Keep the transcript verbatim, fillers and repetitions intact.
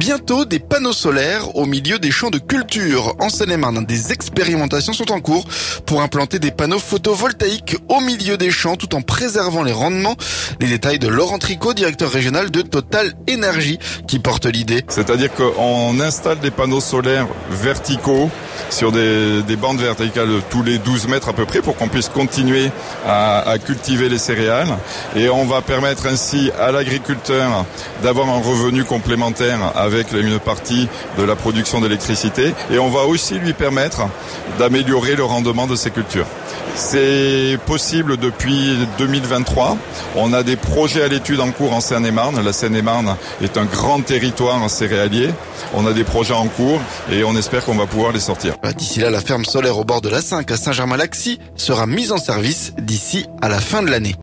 Bientôt des panneaux solaires au milieu des champs de culture. En Seine-et-Marne, des expérimentations sont en cours pour implanter des panneaux photovoltaïques au milieu des champs tout en préservant les rendements. Les détails de Laurent Tricot, directeur régional de Total Énergie, qui porte l'idée. C'est-à-dire qu'on installe des panneaux solaires verticaux sur des, des bandes verticales tous les douze mètres à peu près pour qu'on puisse continuer à, à cultiver les céréales. Et on va permettre ainsi à l'agriculteur d'avoir un revenu complémentaire avec une partie de la production d'électricité. Et on va aussi lui permettre d'améliorer le rendement de ses cultures. C'est possible depuis deux mille vingt-trois. On a des projets à l'étude en cours en Seine-et-Marne. La Seine-et-Marne est un grand territoire céréalier. On a des projets en cours et on espère qu'on va pouvoir les sortir. D'ici là, la ferme solaire au bord de l'A cinq à Saint-Germain-Laxy sera mise en service d'ici à la fin de l'année.